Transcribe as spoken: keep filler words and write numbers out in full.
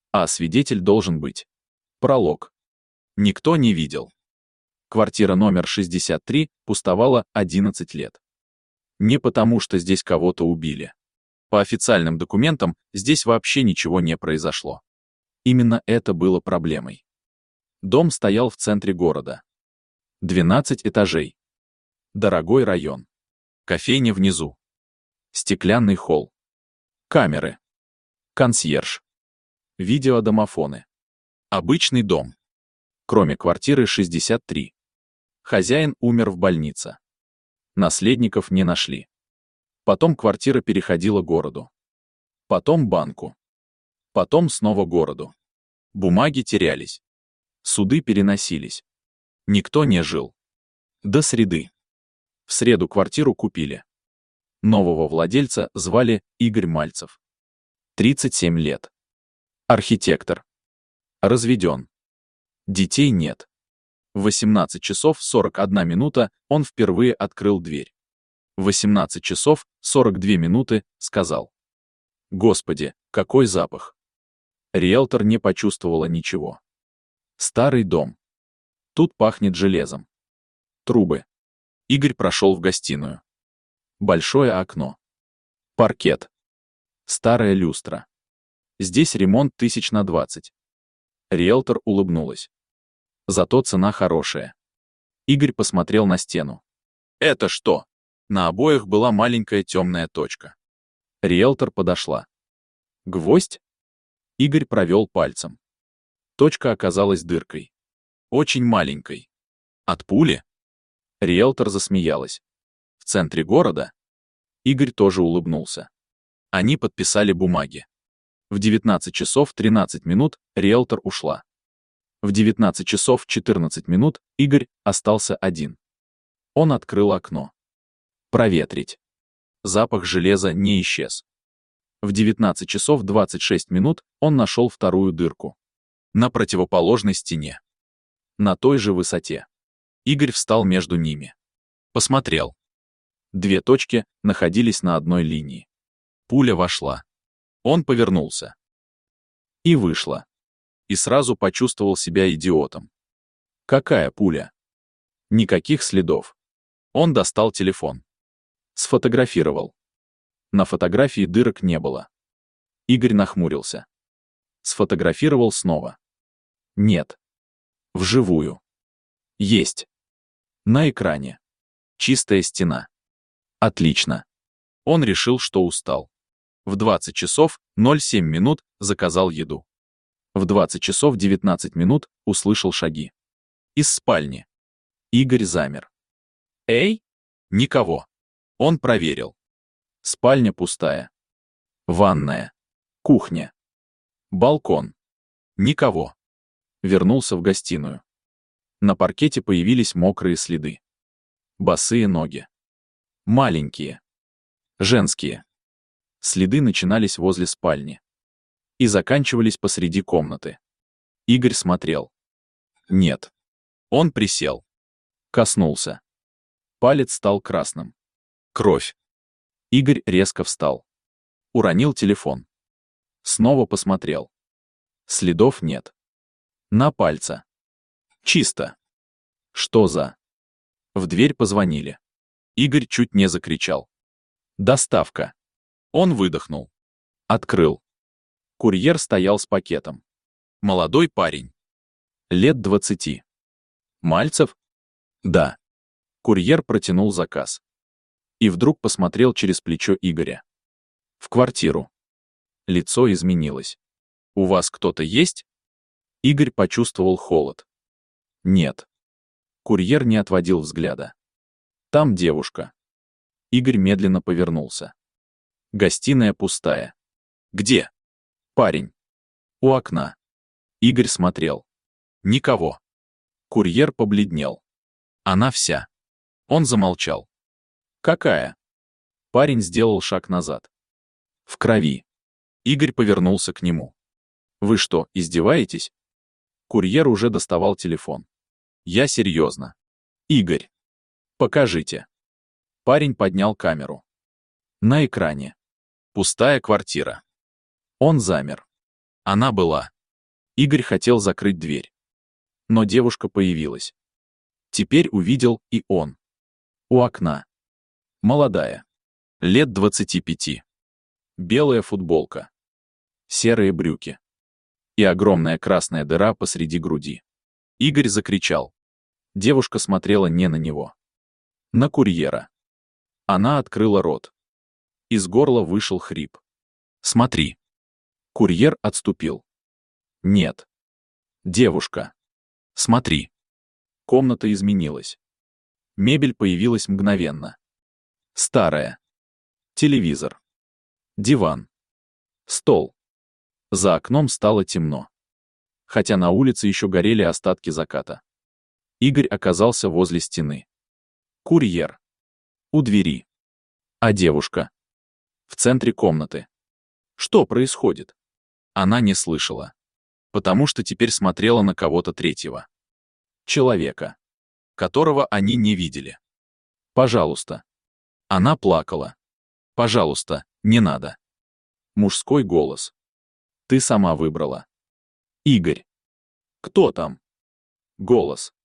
А свидетель должен быть. Пролог. Никто не видел. Квартира номер шестьдесят три пустовала одиннадцать лет. Не потому, что здесь кого-то убили. По официальным документам здесь вообще ничего не произошло. Именно это было проблемой. Дом стоял в центре города. двенадцать этажей. Дорогой район. Кофейня внизу. Стеклянный холл. Камеры. Консьерж. Видеодомофоны. Обычный дом. Кроме квартиры шестьдесят три. Хозяин умер в больнице. Наследников не нашли. Потом квартира переходила городу. Потом банку. Потом снова городу. Бумаги терялись. Суды переносились. Никто не жил. До среды. В среду квартиру купили. Нового владельца звали Игорь Мальцев. тридцать семь лет. Архитектор. Разведен. Детей нет. В восемнадцать часов сорок одна минута он впервые открыл дверь. В восемнадцать часов сорок две минуты сказал: «Господи, какой запах!» Риэлтор не почувствовала ничего. Старый дом. Тут пахнет железом. Трубы. Игорь прошел в гостиную. Большое окно. Паркет. Старая люстра. Здесь ремонт тысяч на двадцать. Риэлтор улыбнулась. Зато цена хорошая. Игорь посмотрел на стену. Это что? На обоях была маленькая темная точка. Риэлтор подошла. Гвоздь? Игорь провел пальцем. Точка оказалась дыркой. Очень маленькой. От пули? Риэлтор засмеялась. В центре города? Игорь тоже улыбнулся. Они подписали бумаги. В девятнадцать часов тринадцать минут риэлтор ушла. В девятнадцать часов четырнадцать минут Игорь остался один. Он открыл окно. Проветрить. Запах железа не исчез. В девятнадцать часов двадцать шесть минут он нашел вторую дырку. На противоположной стене. На той же высоте. Игорь встал между ними. Посмотрел. Две точки находились на одной линии. Пуля вошла. Он повернулся. И вышла. И сразу почувствовал себя идиотом. Какая пуля? Никаких следов. Он достал телефон. Сфотографировал. На фотографии дырок не было. Игорь нахмурился. Сфотографировал снова. Нет. Вживую. Есть. На экране. Чистая стена. Отлично. Он решил, что устал. В двадцать часов ноль семь минут заказал еду. В двадцать часов девятнадцать минут услышал шаги. Из спальни. Игорь замер. Эй? Никого. Он проверил. Спальня пустая. Ванная. Кухня. Балкон. Никого. Вернулся в гостиную. На паркете появились мокрые следы. Босые ноги. Маленькие. Женские. Следы начинались возле спальни. И заканчивались посреди комнаты. Игорь смотрел. Нет. Он присел. Коснулся. Палец стал красным. Кровь. Игорь резко встал. Уронил телефон. Снова посмотрел. Следов нет. На пальце. Чисто. Что за? В дверь позвонили. Игорь чуть не закричал. Доставка. Он выдохнул. Открыл. Курьер стоял с пакетом. Молодой парень. Лет двадцати. Мальцев? Да. Курьер протянул заказ. И вдруг посмотрел через плечо Игоря. В квартиру. Лицо изменилось. «У вас кто-то есть?» Игорь почувствовал холод. «Нет». Курьер не отводил взгляда. «Там девушка». Игорь медленно повернулся. Гостиная пустая. «Где?» «Парень». «У окна». Игорь смотрел. «Никого». Курьер побледнел. «Она вся». Он замолчал. «Какая?» Парень сделал шаг назад. «В крови». Игорь повернулся к нему. «Вы что, издеваетесь?» Курьер уже доставал телефон. «Я серьезно». «Игорь, покажите». Парень поднял камеру. На экране. Пустая квартира. Он замер. Она была. Игорь хотел закрыть дверь. Но девушка появилась. Теперь увидел и он. У окна. Молодая. Лет двадцати пяти. Белая футболка. Серые брюки. И огромная красная дыра посреди груди. Игорь закричал. Девушка смотрела не на него. На курьера. Она открыла рот. Из горла вышел хрип. «Смотри». Курьер отступил. «Нет». «Девушка. Смотри». Комната изменилась. Мебель появилась мгновенно. Старая. Телевизор. Диван. Стол. За окном стало темно. Хотя на улице еще горели остатки заката. Игорь оказался возле стены. Курьер. У двери. А девушка? В центре комнаты. Что происходит? Она не слышала. Потому что теперь смотрела на кого-то третьего. Человека. Которого они не видели. Пожалуйста. Она плакала. Пожалуйста, не надо. Мужской голос. Ты сама выбрала. Игорь. Кто там? Голос.